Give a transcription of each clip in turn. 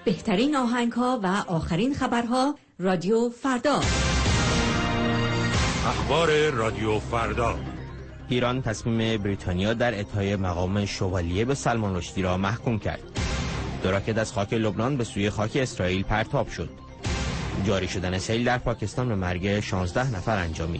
بهترین آهنگ‌ها و آخرین خبرها رادیو فردا. اخبار رادیو فردا. ایران تصمیم بریتانیا در اعطای مقام شوالیه به سلمان رشدی را محکوم کرد. دو راکت از خاک لبنان به سوی خاک اسرائیل پرتاب شد. جاری شدن سیل در پاکستان به مرگ 16 نفر انجامید.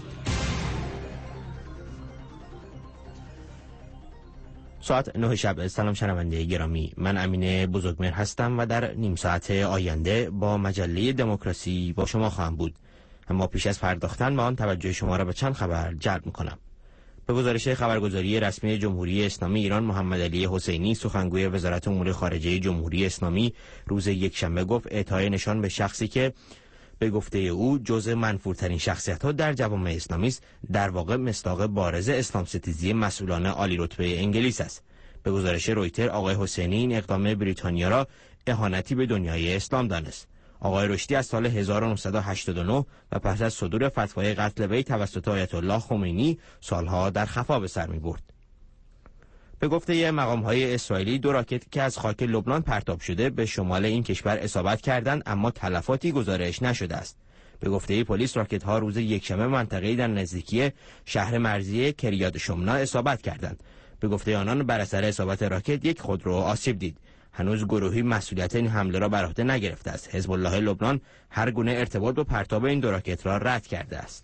ساعت 9 شب. سلام شنونده گرامی، من امین بزرگمهر هستم و در نیم ساعت آینده با مجله دموکراسی با شما خواهم بود. اما پیش از پرداختن به آن توجه شما را به چند خبر جلب می‌کنم. به گزارش خبرگزاری رسمی جمهوری اسلامی ایران، محمد علی حسینی سخنگوی وزارت امور خارجه جمهوری اسلامی روز یکشنبه گفت اعطای نشان به شخصی که به گفته او جزء منفورترین شخصیت‌ها در جوامع اسلامی است، در واقع مصداق بارز اسلام ستیزی مسئولان عالی رتبه انگلیس است. به گزارش رویتر آقای حسینی این اقدام بریتانیا را اهانتی به دنیای اسلام دانست. آقای رشدی از سال 1989 و پس از صدور فتوای قتل وی توسط آیت الله خمینی سالها در خفا به سر می‌برد. به گفته مقام‌های اسرائیلی دو راکت که از خاک لبنان پرتاب شده به شمال این کشور اصابت کردند، اما تلفاتی گزارش نشده است. به گفته پلیس راکت‌ها روز یکشنبه منطقه‌ای در نزدیکی شهر مرزی کریات شمنا اصابت کردند. به گفته آنان بر اثر اصابت راکت یک خودرو آسیب دید. هنوز گروهی مسئولیت این حمله را بر عهده نگرفته است. حزب الله لبنان هر گونه ارتباط با پرتاب این دو راکت را رد کرده است.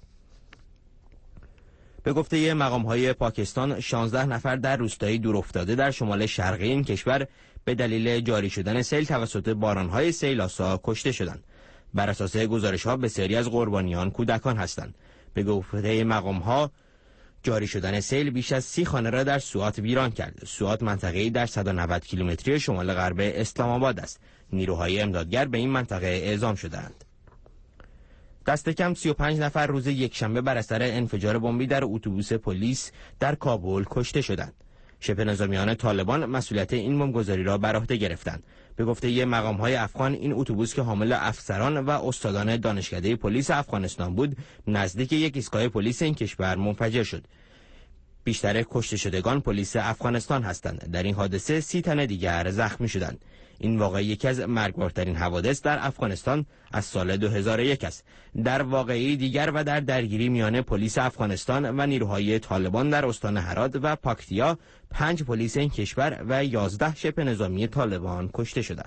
به گفته مقام‌های پاکستان 16 نفر در روستایی دورافتاده در شمال شرقی این کشور به دلیل جاری شدن سیل توسط باران‌های سیل‌آسا کشته شدند. بر اساس گزارش‌ها بسیاری از قربانیان کودکان هستند. به گفته مقام‌ها جاری شدن سیل بیش از 30 خانه را در سوات ویران کرد. سوات منطقه‌ای در 190 کیلومتری شمال غرب اسلام آباد است. نیروهای امدادگر به این منطقه اعزام شدند. دست کم 35 نفر روز یکشنبه بر اثر انفجار بمبی در اتوبوس پلیس در کابل کشته شدند. شبه نظامیان طالبان مسئولیت این بمبگذاری را بر عهده گرفتند. به گفته مقام‌های افغان این اتوبوس که حامل افسران و استادان دانشکده پلیس افغانستان بود، نزدیک یک ایستگاه پلیس این کشور منفجر شد. بیشتر کشته شدگان پلیس افغانستان هستند. در این حادثه 30 تن دیگر زخمی شدند. این واقعه یکی از مرگبارترین حوادث در افغانستان از سال 2001 است. در واقعه دیگر و در درگیری میان پلیس افغانستان و نیروهای طالبان در استان هرات و پاکتیا 5 پلیس این کشور و 11 شبه نظامی طالبان کشته شدند.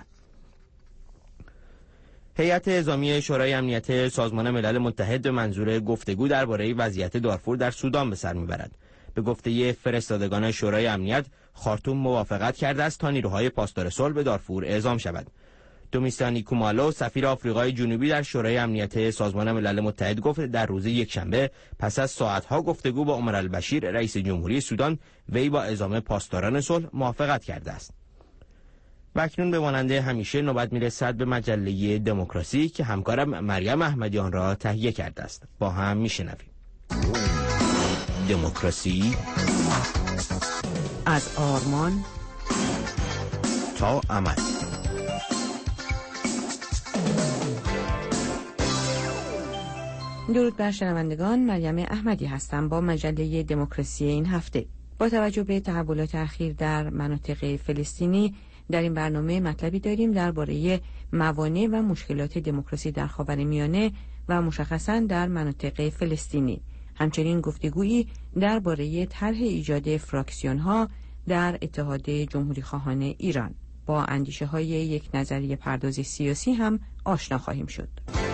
هیئت نظامی شورای امنیت سازمان ملل متحد به منظور گفتگو درباره وضعیت دارفور در سودان به سر میبرد. به گفته فرستادگان شورای امنیت، خارتوم موافقت کرده است تا نیروهای پاسدار صلح به دارفور اعزام شود. دومیستانی کومالو، سفیر آفریقای جنوبی در شورای امنیت سازمان ملل متحد گفت در روز یکشنبه پس از ساعتها گفتگو با عمر البشیر رئیس جمهوری سودان، وی با اعزام پاسداران صلح موافقت کرده است. و اکنون به ماننده همیشه نوبت میرسد به مجله دموکراسی که همکارم مریم احمدیان را تهیه کرده است. با هم میشنویم. دموکراسی از آرمان تا عمل. درود بر شنوندگان، مریم احمدی هستم با مجله دموکراسی این هفته. با توجه به تحولات اخیر در مناطق فلسطینی، در این برنامه مطلبی داریم درباره موانع و مشکلات دموکراسی در خاورمیانه و مشخصاً در مناطق فلسطینی. همچنین گفتگویی درباره طرح ایجاد فراکسیون‌ها در اتحاد جمهوری خواهان ایران. با اندیشه‌های یک نظریه پرداز سیاسی هم آشنا خواهیم شد.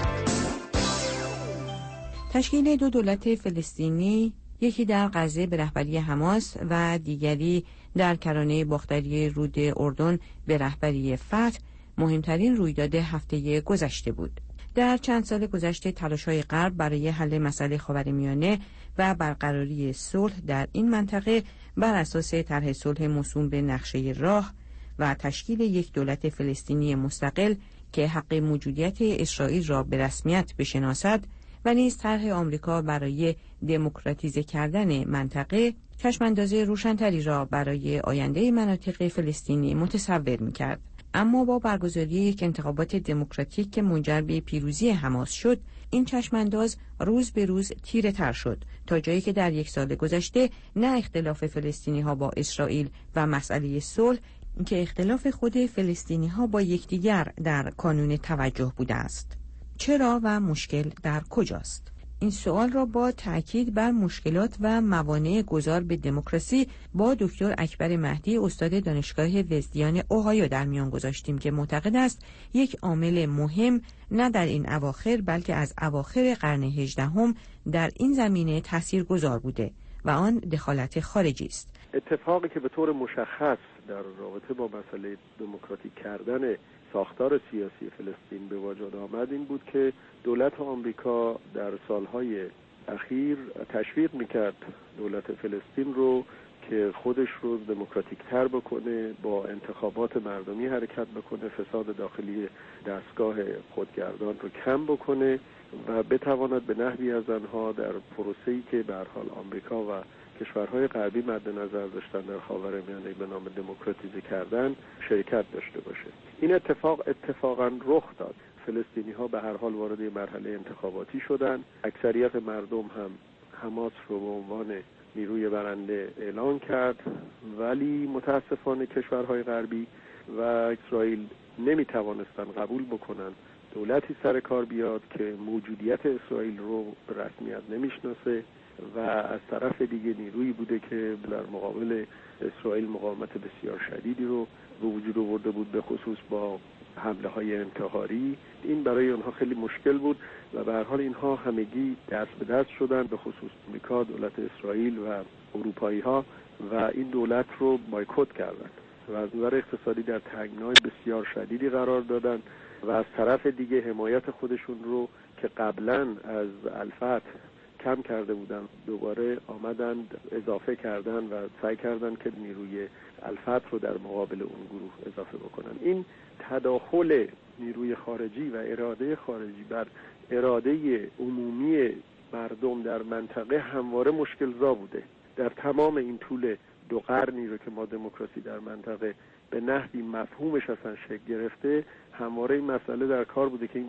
تشکیل دو دولت فلسطینی، یکی در غزه به رهبری حماس و دیگری در کرانه باختری رود اردن به رهبری فتح، مهمترین رویداد هفته گذشته بود. در چند سال گذشته تلاش‌های غرب برای حل مسئله خاورمیانه و برقراری صلح در این منطقه بر اساس طرح صلح موسوم به نقشه راه و تشکیل یک دولت فلسطینی مستقل که حق موجودیت اسرائیل را به رسمیت بشناسد و نیز طرح آمریکا برای دموکراتیزه کردن منطقه چشمانداز روشن‌تری را برای آینده مناطق فلسطینی متصور می‌کرد. اما با برگزاری یک انتخابات دموکراتیک که منجر به پیروزی حماس شد، این چشمانداز روز به روز تیره تر شد تا جایی که در یک سال گذشته نه اختلاف فلسطینی ها با اسرائیل و مسئله صلح که اختلاف خود فلسطینی‌ها با یکدیگر در کانون توجه بوده است. چرا و مشکل در کجاست؟ این سوال را با تأکید بر مشکلات و موانع گذار به دموکراسی با دکتر اکبر مهدی استاد دانشگاه وزدیان اوهایو در میان گذاشتیم که معتقد است یک عامل مهم نه در این اواخر بلکه از اواخر قرن 18 در این زمینه تاثیرگذار بوده و آن دخالت خارجی است. اتفاقی که به طور مشخص در رابطه با مسئله دموکراتیک کردن ساختار سیاسی فلسطین به وجود آمد این بود که دولت آمریکا در سالهای اخیر تشویق میکرد دولت فلسطین رو که خودش رو دموکراتیک تر بکنه، با انتخابات مردمی حرکت بکنه، فساد داخلی دستگاه خودگردان رو کم بکنه و بتواند به نحوی از آنها در پروسه‌ای که به هر حال آمریکا و کشورهای غربی مد نظر داشتن در خاورمیانه به نام دموکراتیزه کردن شرکت داشته باشه. این اتفاقا رخ داد. فلسطینی‌ها به هر حال وارد مرحله انتخاباتی شدن. اکثریت مردم هم حماس رو به عنوان نیروی برنده اعلان کرد، ولی متاسفانه کشورهای غربی و اسرائیل نمی‌توانستن قبول بکنن دولتی سر کار بیاد که موجودیت اسرائیل رو به رسمیت نمیشناسه و از طرف دیگه نیرویی بوده که در مقابل اسرائیل مقاومت بسیار شدیدی رو به وجود آورده بود، به خصوص با حمله های انتحاری. این برای اونها خیلی مشکل بود و به هر حال اینها همگی دست به دست شدن، به خصوص آمریکا، دولت اسرائیل و اروپایی ها، و این دولت رو بایکوت کردن و از نظر اقتصادی در تنگنای بسیار شدیدی قرار دادن و از طرف دیگه حمایت خودشون رو که قبلا از الفتح کم کرده بودن دوباره آمدند اضافه کردن و سعی کردن که نیروی الفتح رو در مقابل اون گروه اضافه بکنن. این تداخل نیروی خارجی و اراده خارجی بر اراده عمومی مردم در منطقه همواره مشکل‌زا بوده. در تمام این طول 2 قرنی رو که ما دموکراسی در منطقه به نحوی مفهومش اصلا شکل گرفته، همواره این مسئله در کار بوده که این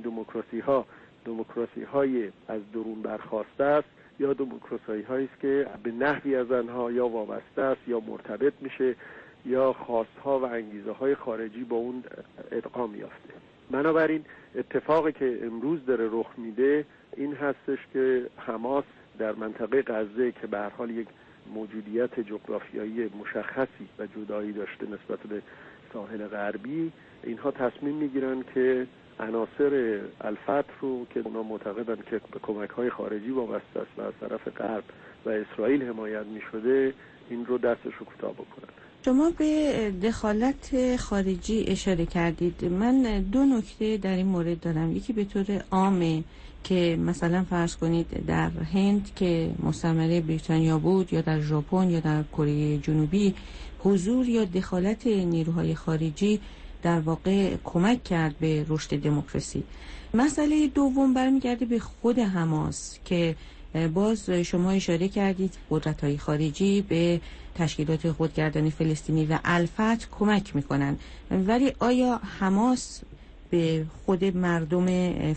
دموکراسی-های از درون برخاسته است یا دموکراسی-هایی است که به نحوی از آنها یا وابسته است یا مرتبط میشه یا خواستها و انگیزه‌های خارجی با اون ادغام یافته. بنابراین اتفاقی که امروز داره رخ میده این هستش که حماس در منطقه غزه که به هر حال یک موجودیت جغرافیایی مشخصی و جدایی داشته نسبت به ساحل غربی، اینها تصمیم میگیرن که عناصر الفتح رو که اونا معتقدن که به کمک‌های خارجی وابسته است و از طرف غرب و اسرائیل حمایت می‌شده، این رو دستش رو کوتاه بکنن. شما به دخالت خارجی اشاره کردید. من 2 نکته در این مورد دارم. یکی به طور عامه که مثلا فرض کنید در هند که مستعمره بریتانیا بود یا در ژاپن یا در کره جنوبی، حضور یا دخالت نیروهای خارجی در واقع کمک کرد به رشد دموکراسی. مسئله دوم برمیگرده به خود حماس که باز شما اشاره کردید قدرت‌های خارجی به تشکیلات خودگردانی فلسطینی و الفتح کمک میکنن، ولی آیا حماس به خود مردم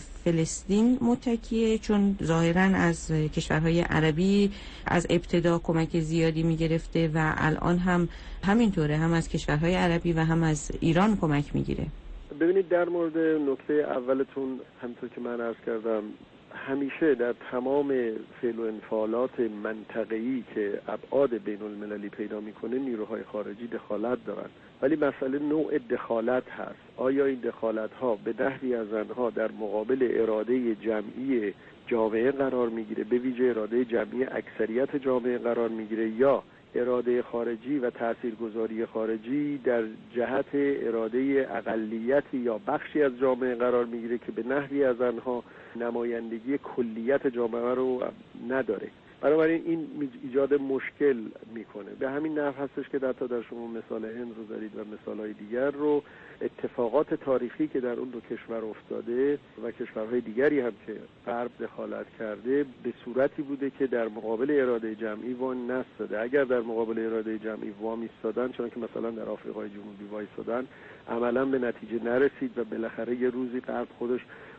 فلسطین متکیه؟ چون ظاهراً از کشورهای عربی از ابتدا کمک زیادی میگرفته و الان هم همینطوره، هم از کشورهای عربی و هم از ایران کمک میگیره. ببینید در مورد نکته اولتون، همونطور که من عرض کردم، همیشه در تمام فعل و انفعالات منطقه‌ای که ابعاد بین المللی پیدا میکنه نیروهای خارجی دخالت دارن، ولی مسئله نوع دخالت هست. آیا این دخالت ها به نحوی از آنها در مقابل اراده جمعی جامعه قرار میگیره، به ویژه اراده جمعی اکثریت جامعه قرار میگیره، یا اراده خارجی و تاثیرگذاری خارجی در جهت اراده اقلیتی یا بخشی از جامعه قرار میگیره که به نحوی از آنها نمایندگی کلیت جامعه رو نداره. بنابراین این ایجاد مشکل میکنه. به همین نحو هستش که در شما مثال هند رو دارید و مثالهای دیگر رو. اتفاقات تاریخی که در اون 2 کشور افتاده و کشورهای دیگری هم که غرب دخالت کرده به صورتی بوده که در مقابل اراده جمعی وای نستاده. اگر در مقابل اراده جمعی وای میستادن، چون که مثلا در آفریقای جنوبی وایسادن، عملا به نتیجه نرسید و بالاخره یه روزی غرب خودش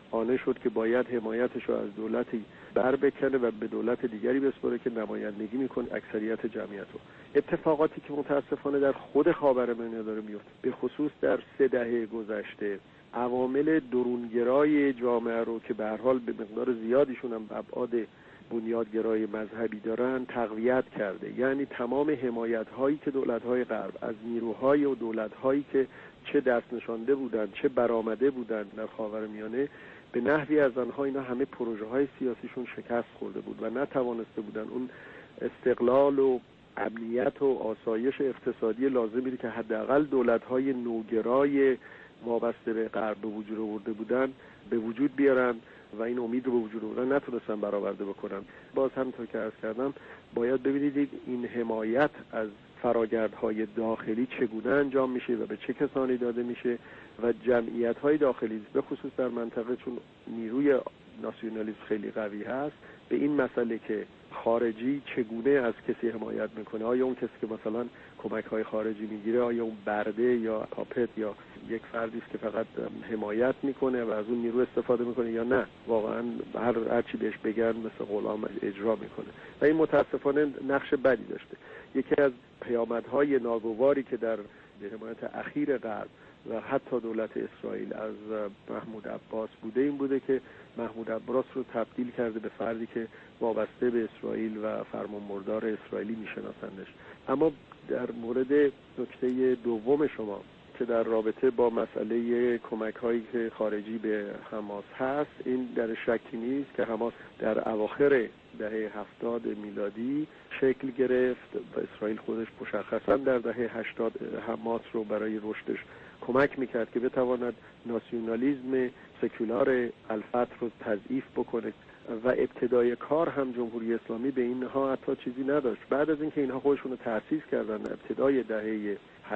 قانع شد که باید حمایتش رو از دولتی بر بکنه و به دولت دیگری بسپاره که نمایندگی میکنه اکثریت جمعیت رو. اتفاقاتی که متاسفانه در خود خاورمیانه داره میفته، به خصوص در 3 دهه گذشته، عوامل درونگرای جامعه رو که به هر حال به مقدار زیادیشون هم ابعاد بنیادگرای مذهبی دارن تقویت کرده. یعنی تمام حمایت‌هایی که دولت‌های غرب از نیروهای و دولت‌هایی که چه دست نشانده بودن چه برآمده بودن در خاورمیانه، به نحوی از آنها اینا همه پروژه‌های سیاسیشون شکست خورده بود و نتوانسته بودن اون استقلال و امنیت و آسایش اقتصادی لازمی که حداقل دولت‌های نوگرای وابسته به غرب به وجود آورده بودن به وجود بیارن و این امید رو به وجود آوردن نتونستن برآورده بکنن. باز همونطور که عرض کردم باید ببینید این حمایت از فراگردهای داخلی چگونه انجام میشه و به چه کسانی داده میشه و جمعیت‌های داخلی به خصوص در منطقه چون نیروی ناسیونالیسم خیلی قوی هست به این مسئله که خارجی چگونه از کسی حمایت میکنه، آیا اون کسی که مثلا کمک‌های خارجی میگیره آیا اون برده یا پاپت یا یک فردی است که فقط حمایت میکنه و از اون نیرو استفاده میکنه یا نه واقعا هر چی بهش بگن مثل غلام اجرا میکنه و این متاسفانه نقش بدی داشته. یکی از پیامدهای ناگواری که در حمایت اخیر غرب و حتی دولت اسرائیل از محمود عباس بوده این بوده که محمود عباس رو تبدیل کرده به فردی که وابسته به اسرائیل و فرمانبردار اسرائیلی میشناسندش. اما در مورد نکته دوم شما که در رابطه با مسئله کمک‌هایی که خارجی به حماس هست، این در شکی نیست که حماس در اواخر دهه 70 میلادی شکل گرفت و اسرائیل خودش مشخصا در دهه 80 حماس رو برای رشدش کمک میکرد که بتواند ناسیونالیسم سکولار الفتح رو تضعیف بکنه و ابتدای کار هم جمهوری اسلامی به اینها حتی چیزی نداشت. بعد از اینکه اینها خودشون رو تأسیس کردن ابتدای دهه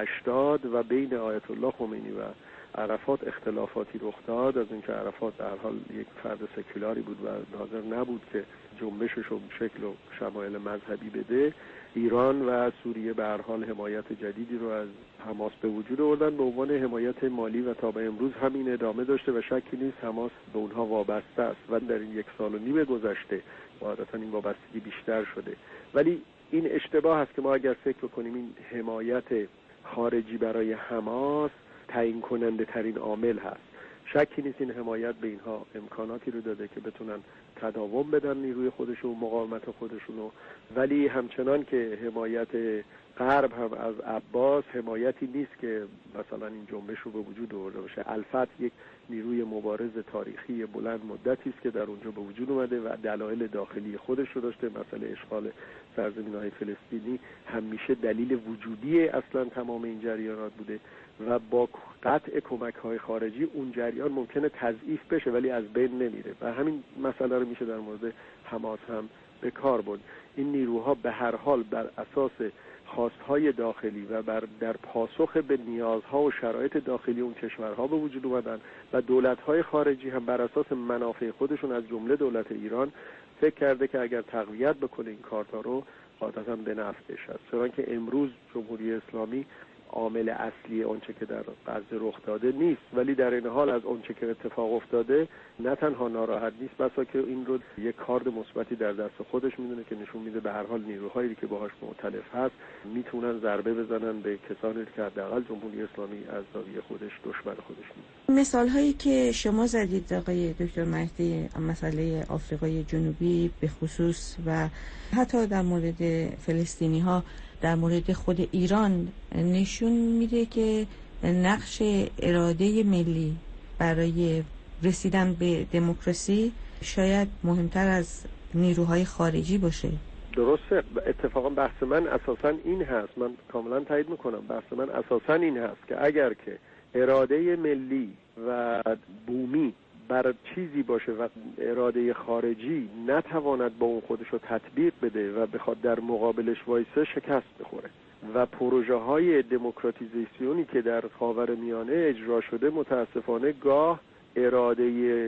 80 و بین آیت الله خمینی و عرفات اختلافاتی رخ داد، از اینکه عرفات در حال یک فرد سکولاری بود و حاضر نبود که جنبشش رو شکل و شمایل مذهبی بده، ایران و سوریه به هر حال حمایت جدیدی رو از حماس به وجود آوردن به عنوان حمایت مالی و تا به امروز همین ادامه داشته و شکی نیست حماس به اونها وابسته است و در این 1.5 سال گذشته واقعا این وابستگی بیشتر شده. ولی این اشتباه است که ما اگر فکر بکنیم این حمایت خارجی برای حماس تعیین کننده ترین عامل هست. شکی نیست این حمایت به اینها امکاناتی رو داده که بتونن تداوم بدن نیروی خودشون و مقاومت خودشونو، ولی همچنان که حمایت غرب هم از عباس حمایتی نیست که مثلا این جنبش رو به وجود آورده باشه. الفتح یک نیروی مبارز تاریخی بلند مدتی است که در اونجا به وجود اومده و دلایل داخلی خودش رو داشته. مسئله اشغال سرزمین‌های فلسطینی همیشه دلیل وجودی اصلا تمام این جریانات بوده و با قطع کمک‌های خارجی اون جریان ممکنه تضعیف بشه ولی از بین نمیره و همین مسئله رو میشه در مورد حماس هم به کار برد. این نیروها به هر حال بر اساس خواستهای داخلی و در پاسخ به نیازها و شرایط داخلی اون کشورها به وجود اومدن و دولت‌های خارجی هم بر اساس منافع خودشون از جمله دولت ایران فکر کرده که اگر تقویت بکنه این کارتا رو قاعدتاً به نفعش است. چون که امروز جمهوری اسلامی عامل اصلی آنچه که در غزه رخ داده نیست، ولی در این حال از آنچه که اتفاق افتاده نه تنها ناراحت نیست، بسا که این رو یک کارد مثبتی در دست خودش میدونه که نشون میده به هر حال نیروهایی که باهاش مؤتلف هست میتونن ضربه بزنن به کسانی که حداقل جمهوری اسلامی از زاویه خودش دشمن خودش میدونه. مثال هایی که شما زدید آقای دکتر مهدی، مسئله آفریقای جنوبی به خصوص و حتی در مورد فلسطینی ها در مورد خود ایران نشون میده که نقش اراده ملی برای رسیدن به دموکراسی شاید مهمتر از نیروهای خارجی باشه. درسته. اتفاقا بحث من اساسا این هست، من کاملا تایید میکنم، بحث من اساسا این هست که اگر که اراده ملی و بومی بر چیزی باشه و اراده خارجی نتواند با اون خودش رو تطبیق بده و بخواد در مقابلش وایسه شکست بخوره و پروژه های دموکراتیزیسیونی که در خاورمیانه اجرا شده متاسفانه گاه اراده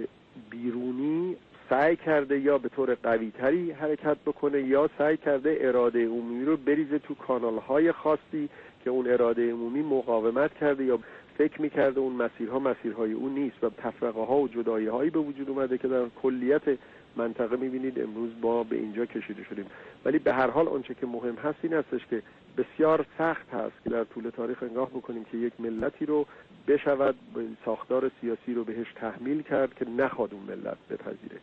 بیرونی سعی کرده یا به طور قوی‌تری حرکت بکنه یا سعی کرده اراده عمومی رو بریزه تو کانال‌های خاصی که اون اراده عمومی مقاومت کرده یا فکر میکرده اون مسیرها مسیرهای اون نیست و تفرقه ها و جدایی هایی به وجود اومده که در کلیت منطقه میبینید امروز ما به اینجا کشیده شدیم. ولی به هر حال آنچه که مهم هست این هستش که بسیار سخت هست که در طول تاریخ نگاه بکنیم که یک ملتی رو بشود ساختار سیاسی رو بهش تحمیل کرد که نخواد اون ملت بپذیره.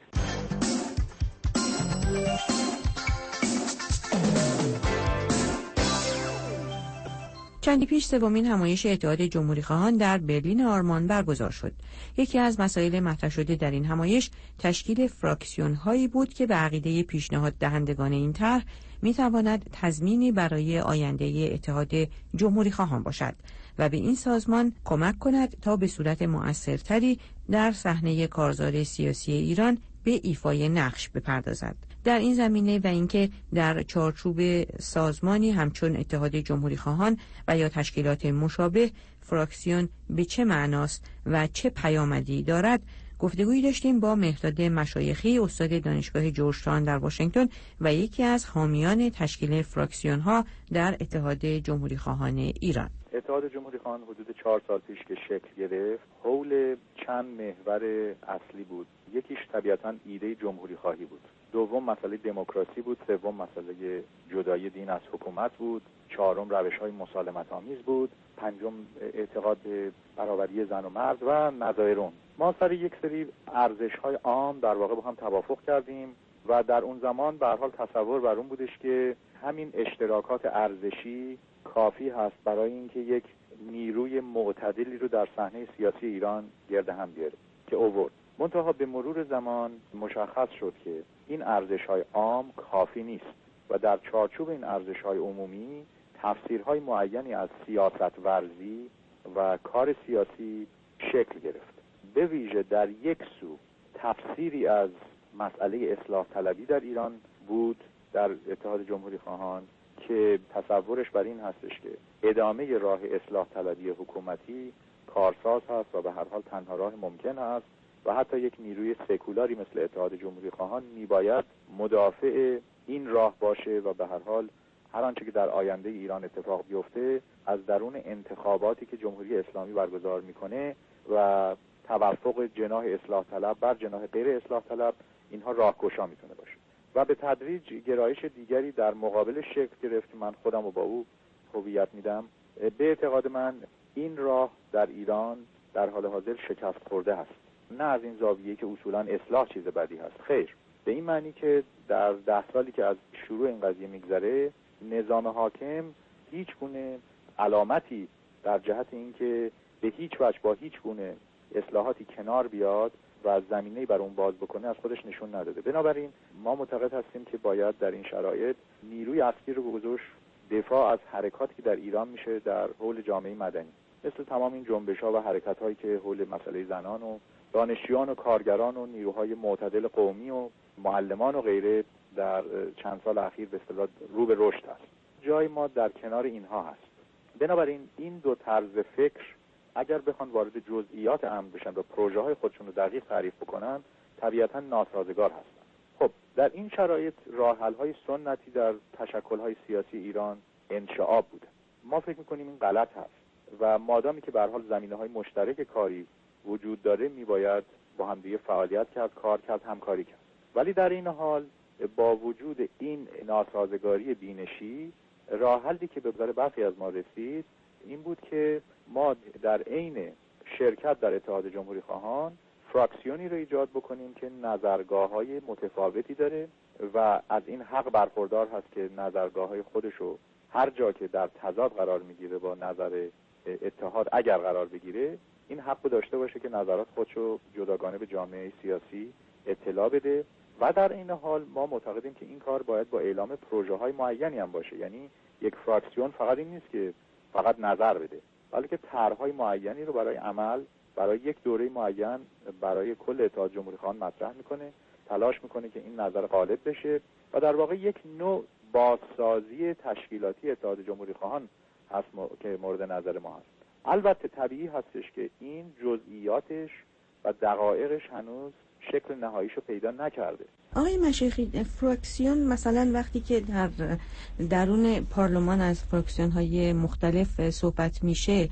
چندی پیش سومین همایش اتحاد جمهوری‌خواهان در برلین آلمان برگزار شد. یکی از مسائل مطرح شده در این همایش تشکیل فراکسیون‌هایی بود که به عقیده پیشنهاد دهندگان این طرح می‌تواند تضمینی برای آینده اتحاد جمهوری‌خواهان باشد و به این سازمان کمک کند تا به صورت مؤثرتری در صحنه کارزار سیاسی ایران به ایفای نقش بپردازد. در این زمینه و اینکه در چارچوب سازمانی همچون اتحاد جمهوری‌خواهان و یا تشکیلات مشابه فراکسیون به چه معناست و چه پیامدی دارد، گفتگویی داشتیم با مهرداد مشایخی، استاد دانشگاه جورجتاون در واشنگتن و یکی از حامیان تشکیل فراکسیون‌ها در اتحاد جمهوری‌خواهان ایران. اتحاد جمهوری‌خواهان حدود 4 سال پیش که شکل گرفت، حول چند محور اصلی بود. یکیش طبیعتاً ایده جمهوری خواهی بود. دوم مسئله دموکراسی بود. سوم مسئله جدایی دین از حکومت بود. چهارم روش‌های مسالمت آمیز بود. پنجم اعتقاد به برابری زن و مرد و نظایرون. ما سر یک سری ارزش‌های عام در واقع با هم توافق کردیم و در اون زمان به هر حال تصور بر اون بودش که همین اشتراکات ارزشی کافی هست برای اینکه یک نیروی معتدلی رو در صحنه سیاسی ایران گرد هم بیاره که اوورد. منتها به مرور زمان مشخص شد که این ارزش‌های عام کافی نیست و در چارچوب این ارزش‌های عمومی تفسیرهای معینی از سیاست ورزی و کار سیاسی شکل گرفت. به ویژه در یک سو تفسیری از مسئله اصلاح طلبی در ایران بود در اتحاد جمهوری خواهان که تصورش بر این هستش که ادامه راه اصلاح طلبی حکومتی کارساز هست و به هر حال تنها راه ممکن هست و حتی یک نیروی سکولاری مثل اتحاد جمهوری خواهان میباید مدافع این راه باشه و به هر حال هر آنچه که در آینده ایران اتفاق بیفته از درون انتخاباتی که جمهوری اسلامی برگزار میکنه و توافق جناح اصلاح طلب بر جناح غیر اصلاح طلب اینها راهگشا میتونه باشه و به تدریج گرایش دیگری در مقابل شکل گرفت. من خودم رو با او هویت میدم. به اعتقاد من این راه در ایران در حال حاضر شکست خورده است. نه از این زاویه که اصولا اصلاح چیز بدی هست، خیر، به این معنی که در 10 سالی که از شروع این قضیه میگذره نظام حاکم هیچ گونه علامتی در جهت اینکه به هیچ وجه با هیچ گونه اصلاحاتی کنار بیاد و از زمینه‌ای بر اون باز بکنه از خودش نشون نداده. بنابراین ما معتقد هستیم که باید در این شرایط نیروی اصلی رو گذاشت دفاع از حرکاتی که در ایران میشه در حول جامعه مدنی، مثل تمام این جنبش‌ها و حرکت‌هایی که حول مسئله زنان و دانشجویان و کارگران و نیروهای معتدل قومی و معلمان و غیره در چند سال اخیر به اصطلاح رو به رشد است. جای ما در کنار اینها هست. بنابراین این دو طرز فکر اگر بخوان وارد جزئیات امر بشن و پروژه‌های خودشون رو دقیق تعریف بکنن طبیعتاً ناسازگار هستن. خب در این شرایط راه حل‌های سنتی در تشکل‌های سیاسی ایران انشعاب بوده. ما فکر می‌کنیم این غلط هست و مادامی که به هر حال زمینه‌های مشترک کاری وجود داره میباید با هم دیگه فعالیت کرد، کار کرد، همکاری کرد. ولی در این حال با وجود این ناسازگاری بینشی راه حلی که به نظر برخی از ما رسید این بود که ما در عین شرکت در اتحاد جمهوری خواهان فراکسیونی رو ایجاد بکنیم که نظرگاه‌های متفاوتی داره و از این حق برخوردار هست که نظرگاه‌های خودش رو هر جا که در تضاد قرار میگیره با نظر اتحاد اگر قرار بگیره این حق داشته باشه که نظرات خودشو جداگانه به جامعه سیاسی اطلاع بده و در این حال ما معتقدیم که این کار باید با اعلام پروژه‌های معینی هم باشه. یعنی یک فراکسیون فقط این نیست که فقط نظر بده، بلکه طرح‌های معینی رو برای عمل برای یک دوره معین برای کل اتحاد جمهوری خواهان مطرح میکنه، تلاش میکنه که این نظر غالب بشه و در واقع یک نوع بازسازی تشکیلاتی اتحاد جمهوری خواهان هست که مورد نظر ما هست. البته طبیعی هستش که این جزئیاتش و دقایقش هنوز شکل نهاییشو پیدا نکرده. آقای مشایخی، فراکسیون مثلا وقتی که در درون پارلمان از فراکسیون های مختلف صحبت میشه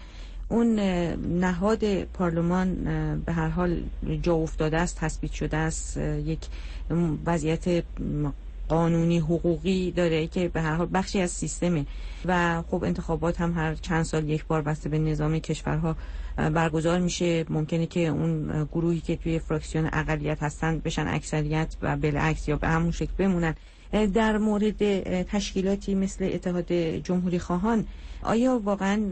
اون نهاد پارلمان به هر حال جا افتاده است، تثبیت شده است، یک وضعیت قانونی حقوقی داره که به هر حال بخشی از سیستمه و خب انتخابات هم هر چند سال یک بار بسته به نظام کشورها برگزار میشه. ممکنه که اون گروهی که توی فراکسیون اقلیت هستن بشن اکثریت و بالعکس یا به همون شکل بمونن. در مورد تشکیلاتی مثل اتحاد جمهوری خواهان، آیا واقعا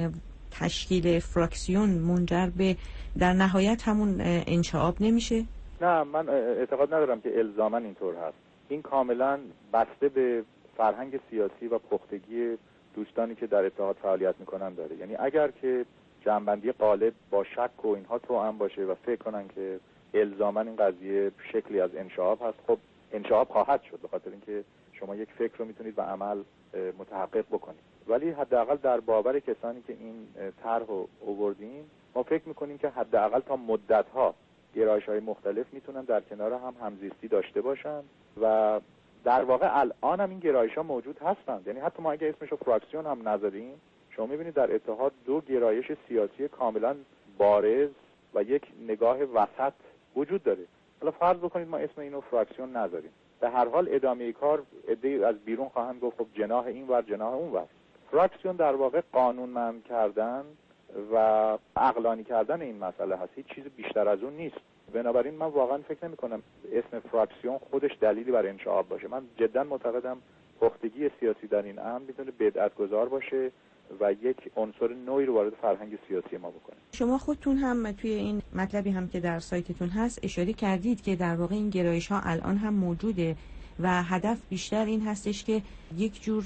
تشکیل فراکسیون منجر به در نهایت همون انشعاب نمیشه؟ نه، من اعتقاد ندارم که الزاما اینطور هست. این کاملا بسته به فرهنگ سیاسی و پختگی دوستانی که در اتحاد فعالیت میکنن داره. یعنی اگر که جنبندی غالب با شک و اینها توأم باشه و فکر کنن که الزاما این قضیه شکلی از انشعاب هست، خب انشعاب خواهد شد، به خاطر اینکه شما یک فکر رو میتونید به عمل متحقق بکنید. ولی حداقل در باور کسانی که این طرح رو آوردیم، ما فکر میکنیم که حداقل تا مدت‌ها گرایش‌های مختلف میتونن در کنار هم همزیستی داشته باشن و در واقع الان هم این گرایش‌ها موجود هستند. یعنی حتی ما اگه اسمش رو فراکسیون هم نذاریم، شما میبینید در اتحاد دو گرایش سیاسی کاملا بارز و یک نگاه وسط وجود داره. حالا فرض بکنید ما اسم اینو فراکسیون نذاریم، به هر حال ادامه کار عده‌ای از بیرون خواهند گفت خب جناح این ور جناح اون ور. فراکسیون در واقع قانونمند کردن و عقلانی کردن این مسئله هست، هیچ چیز بیشتر از اون نیست. بنابراین من واقعا فکر نمی کنم اسم فراکسیون خودش دلیلی بر انشعاب باشه. من جدا معتقدم پختگی سیاسی در این امر میتونه بدعت‌گذار باشه و یک عنصر نوعی رو وارد فرهنگ سیاسی ما بکنه. شما خودتون هم توی این مطلبی هم که در سایتتون هست اشاره کردید که در واقع این گرایش ها الان هم موجوده و هدف بیشتر این هستش که یک جور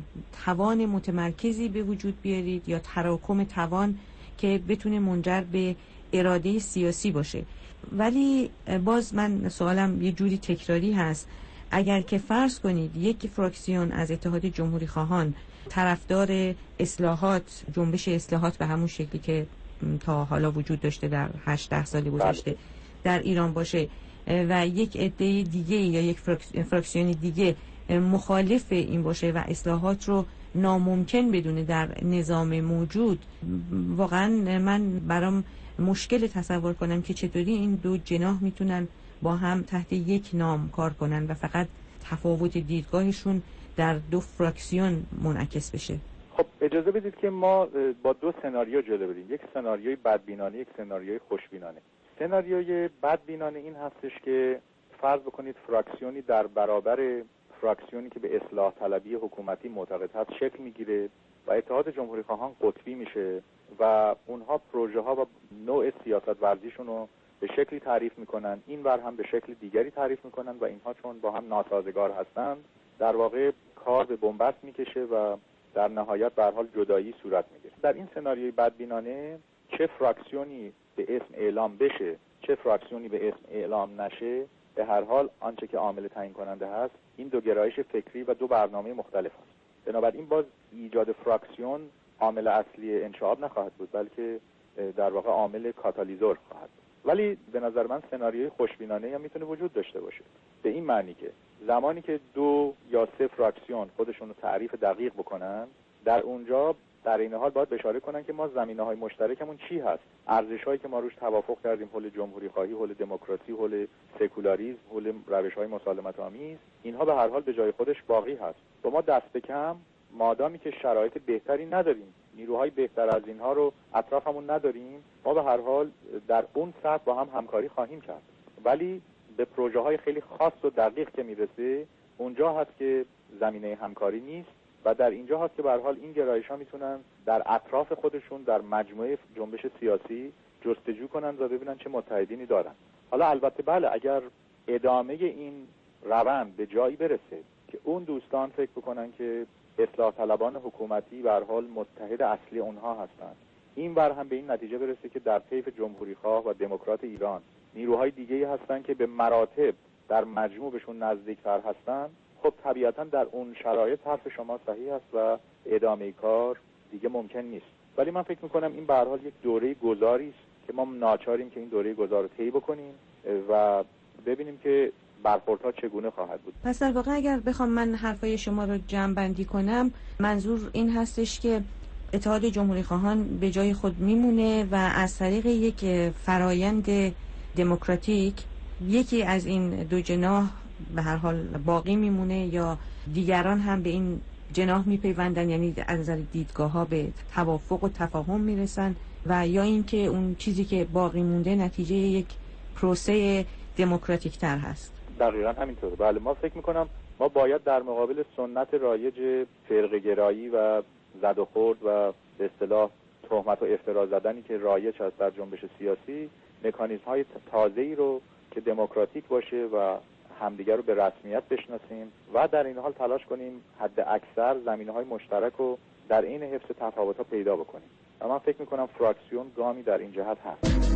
توان متمرکزی به وجود بیارید یا تراکم توان که بتونه منجر به اراده سیاسی باشه. ولی باز من سوالم یه جوری تکراری هست، اگر که فرض کنید یک فراکسیون از اتحاد جمهوری خواهان طرفدار اصلاحات، جنبش اصلاحات به همون شکلی که تا حالا وجود داشته در 8-10 سال گذشته در ایران باشه و یک عده دیگه یا یک فراکسیون دیگه مخالف این باشه و اصلاحات رو ناممکن بدونه در نظام موجود، واقعا من برام مشکل تصور کنم که چطوری این دو جناح میتونن با هم تحت یک نام کار کنن و فقط تفاوت دیدگاهشون در دو فراکسیون منعکس بشه. خب اجازه بدید که ما با دو سناریو جلو بریم، یک سناریوی بدبینانه، یک سناریوی خوشبینانه. سناریوی بدبینانه این هستش که فرض بکنید فراکسیونی در برابر فراکسیونی که به اصلاح طلبی حکومتی معتقد هست شکل میگیره و اتحاد جمهوری خواهان قطبی میشه و اونها پروژه ها و نوع سیاست ورزیشون رو به شکلی تعریف میکنن، این ور هم به شکل دیگری تعریف میکنن و اینها چون با هم ناسازگار هستند در واقع کار به بنبست میکشه و در نهایت به هر حال جدایی صورت میگیره. در این سناریوی بدبینانه چه فراکسیونی به اسم اعلام بشه چه فراکسیونی به اسم اعلام نشه، به هر حال آنچه که عامل تعیین کننده هست این دو گرایش فکری و دو برنامه مختلف هست. بنابراین باز ایجاد فراکسیون عامل اصلی انشعاب نخواهد بود، بلکه در واقع عامل کاتالیزور خواهد بود. ولی به نظر من سناریوی خوشبینانه هم میتونه وجود داشته باشه، به این معنی که زمانی که 2 یا 3 فراکسیون خودشون رو تعریف دقیق بکنن، در اونجا در این حال باید اشاره کنن که ما زمینه‌های مشترکمون چی هست، ارزش‌هایی که ما روش توافق کردیم، حول جمهوری خواهی، حول دموکراسی، حول سکولاریسم، حول روش‌های مسالمت آمیز، اینها به هر حال به جای خودش باقی هست. و ما دست کم مادامی که شرایط بهتری نداریم، نیروهای بهتر از اینها رو اطرافمون نداریم، ما به هر حال در اون سطح با هم همکاری خواهیم کرد. ولی به پروژه‌های خیلی خاص و دقیق که میرسه، اونجا هست که زمینه همکاری نیست و در اینجا هست که به هر حال این گرایش‌ها میتونن در اطراف خودشون در مجموعه جنبش سیاسی جستجو کنن و ببینن چه متحدینی دارن. حالا البته بله، اگر ادامه این روند به جایی برسه که اون دوستان فکر بکنن که اصلاح طلبان حکومتی به هر حال متحد اصلی اونها هستند، این ور هم به این نتیجه برسه که در طیف جمهوری خواه و دموکرات ایران نیروهای دیگه‌ای هستن که به مراتب در مجموع بهشون نزدیک‌تر هستن، خب طبیعتاً در اون شرایط حرف شما صحیح است و ادامه کار دیگه ممکن نیست. ولی من فکر می‌کنم این به هر حال یک دوره گذاری است که ما ناچاریم که این دوره گذار رو طی بکنیم و ببینیم که برخوردها چگونه خواهد بود. پس در واقع اگر بخوام من حرفای شما رو جمع بندی کنم، منظور این هستش که اتحاد جمهوری خواهان به جای خود میمونه و از طریق یک فرایند دموکراتیک یکی از این دو جناح به هر حال باقی میمونه یا دیگران هم به این جناح میپیوندن، یعنی از نظر دیدگاه‌ها به توافق و تفاهم میرسن، و یا اینکه اون چیزی که باقی مونده نتیجه یک پروسه دموکراتیک تر هست؟ دقیقاً همینطوره. بله، ما فکر میکنم ما باید در مقابل سنت رایج فرقه‌گرایی و زد و خورد و به اصطلاح تهمت و افترا زدنی که رایج هست در جنبش سیاسی، مکانیزم‌های تازه‌ای رو که دموکراتیک باشه و همدیگر رو به رسمیت بشناسیم و در این حال تلاش کنیم حد اکثر زمینه‌های مشترک رو در این حفظ تفاوت‌ها پیدا بکنیم. و من فکر می‌کنم فراکسیون گامی در این جهت هست.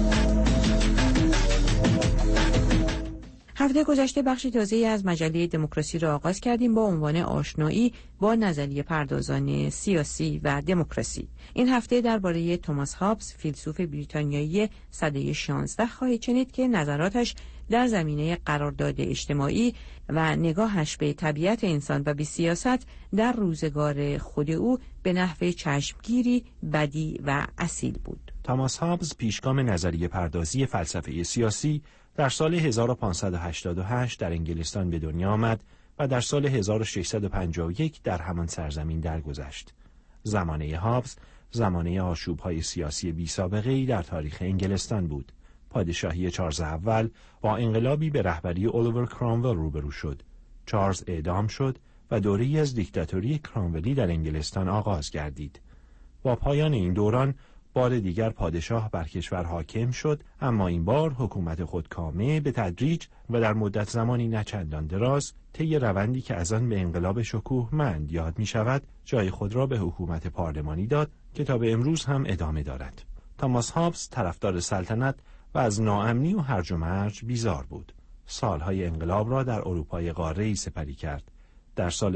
هفته گذشته بخش تازه‌ای از مجله دموکراسی را آغاز کردیم با عنوان آشنایی با نظریه پردازان سیاسی و دموکراسی. این هفته درباره توماس هابز، فیلسوف بریتانیایی سده 16 خواهید شنید که نظراتش در زمینه قرارداد اجتماعی و نگاهش به طبیعت انسان و به سیاست در روزگار خود او به نحو چشمگیری بدیع و اصیل بود. توماس هابز پیشگام نظریه پردازی فلسفه سیاسی در سال 1588 در انگلستان به دنیا آمد و در سال 1651 در همان سرزمین درگذشت. زمانه هابز زمانه آشوب‌های سیاسی بی‌سابقه‌ای در تاریخ انگلستان بود. پادشاهی چارلز اول با انقلابی به رهبری الیور کرامول روبرو شد. چارلز اعدام شد و دوره‌ای از دیکتاتوری کرامولی در انگلستان آغاز گردید. با پایان این دوران بار دیگر پادشاه بر کشور حاکم شد، اما این بار حکومت خودکامه به تدریج و در مدت زمانی نچندان دراز طی روندی که از آن به انقلاب شکوهمند یاد می شود جای خود را به حکومت پارلمانی داد که تا به امروز هم ادامه دارد. توماس هابز طرفدار سلطنت و از ناامنی و هرج و مرج بیزار بود. سالهای انقلاب را در اروپای قاره‌ای سپری کرد. در سال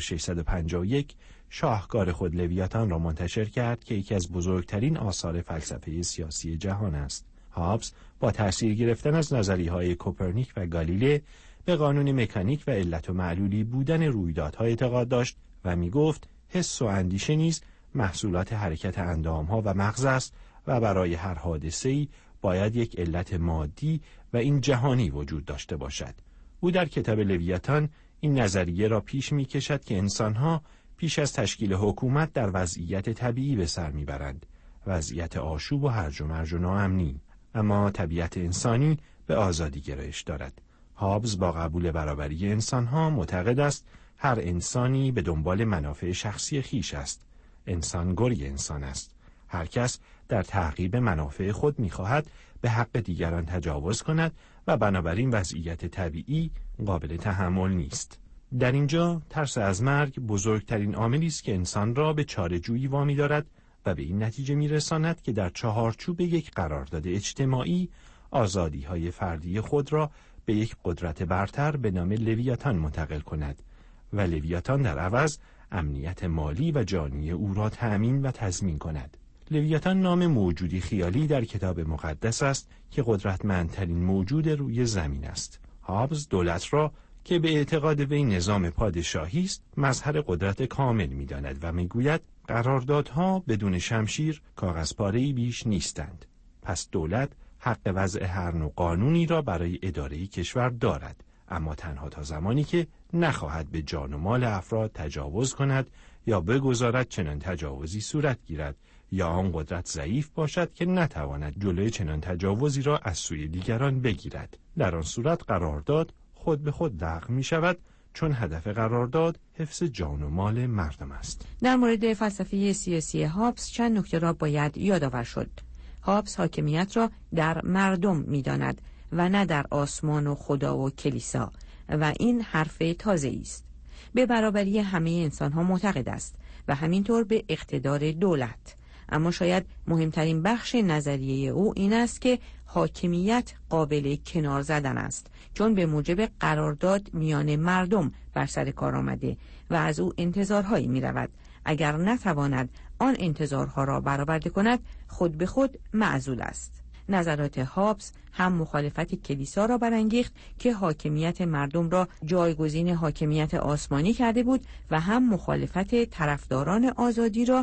1651 شاهکار خود لویاتان را منتشر کرد که یکی از بزرگترین آثار فلسفه سیاسی جهان است. هابز با تأثیر گرفتن از نظریه‌های کوپرنیک و گالیله به قانون مکانیک و علت و معلولی بودن رویدادها اعتقاد داشت و می‌گفت حس و اندیشه نیز محصولات حرکت اندام‌ها و مغز است و برای هر حادثه‌ای باید یک علت مادی و این جهانی وجود داشته باشد. او در کتاب لویاتان این نظریه را پیش می‌کشد که انسان‌ها پیش از تشکیل حکومت در وضعیت طبیعی به سر میبرند، وضعیت آشوب و هرج و مرج و ناامنی، اما طبیعت انسانی به آزادی گرایش دارد. هابز با قبول برابری انسانها معتقد است هر انسانی به دنبال منافع شخصی خیش است. انسان گوی انسان است. هر کس در تعقیب منافع خود میخواهد به حق دیگران تجاوز کند و بنابراین وضعیت طبیعی قابل تحمل نیست. در اینجا ترس از مرگ بزرگترین عاملی است که انسان را به چاره‌جویی وامی دارد و به این نتیجه می‌رساند که در چهارچوب یک قرارداد اجتماعی آزادی‌های فردی خود را به یک قدرت برتر به نام لویاتان منتقل کند و لویاتان در عوض امنیت مالی و جانی او را تأمین و تضمین کند. لویاتان نام موجودی خیالی در کتاب مقدس است که قدرتمندترین موجود روی زمین است. هابز دولت را که به اعتقاد وی نظام پادشاهی است مظهر قدرت کامل می‌داند و می‌گوید قراردادها بدون شمشیر کاغذپاره‌ای بیش نیستند. پس دولت حق وضع هر نوع قانونی را برای اداره کشور دارد، اما تنها تا زمانی که نخواهد به جان و مال افراد تجاوز کند یا بگذارد چنان تجاوزی صورت گیرد یا آن قدرت ضعیف باشد که نتواند جلوی چنان تجاوزی را از سوی دیگران بگیرد. در آن صورت قرارداد خود به خود لغو می شود، چون هدف قرارداد حفظ جان و مال مردم است. در مورد فلسفه سیاسی هابز چند نکته را باید یادآور شد. هابز حاکمیت را در مردم می داند و نه در آسمان و خدا و کلیسا، و این حرف تازه‌ای است. به برابری همه انسان‌ها معتقد است و همینطور به اقتدار دولت. اما شاید مهمترین بخش نظریه او این است که حاکمیت قابل کنار زدن است، چون به موجب قرارداد میان مردم بر سر کار آمده و از او انتظارهایی می رود. اگر نتواند آن انتظارها را برآورده کند خود به خود معزول است. نظرات هابز هم مخالفت کلیسا را برانگیخت که حاکمیت مردم را جایگزین حاکمیت آسمانی کرده بود و هم مخالفت طرفداران آزادی را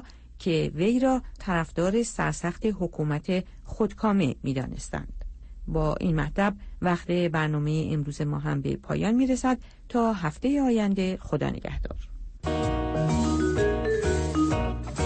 که وی را طرفدار سرسخت حکومت خودکامه می‌دانستند. با این مطلب وقت برنامه امروز ما هم به پایان می‌رسد. تا هفته آینده، خدا نگهدار.